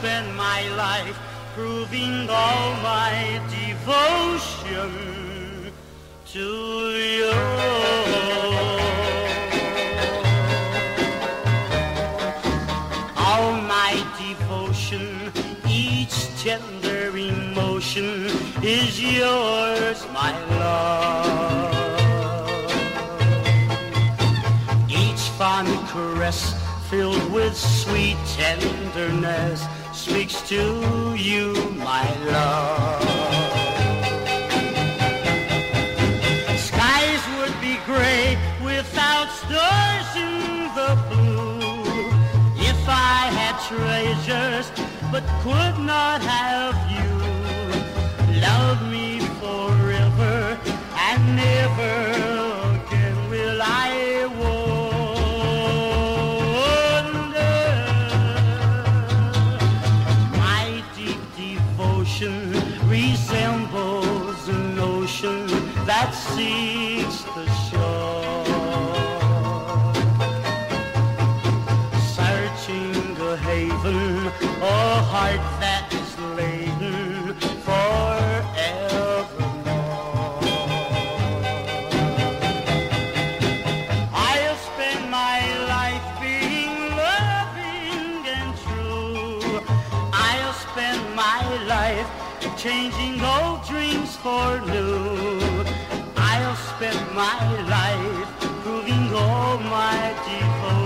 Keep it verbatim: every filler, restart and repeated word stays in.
spend my life proving all my devotion to you. All my devotion, each tender emotion is yours, my love. Each fond caress filled with sweet tenderness speaks to you, my love. Skies would be gray without stars in the blue. If I had treasures but could not have you, love me forever and never again will I wonder. My deep devotion resembles an ocean that seeks the shore, searching a haven, a heart that is laden forevermore. I'll spend my life being loving and true. I'll spend my life changing old dreams for new. I'll spend my life proving all my devotion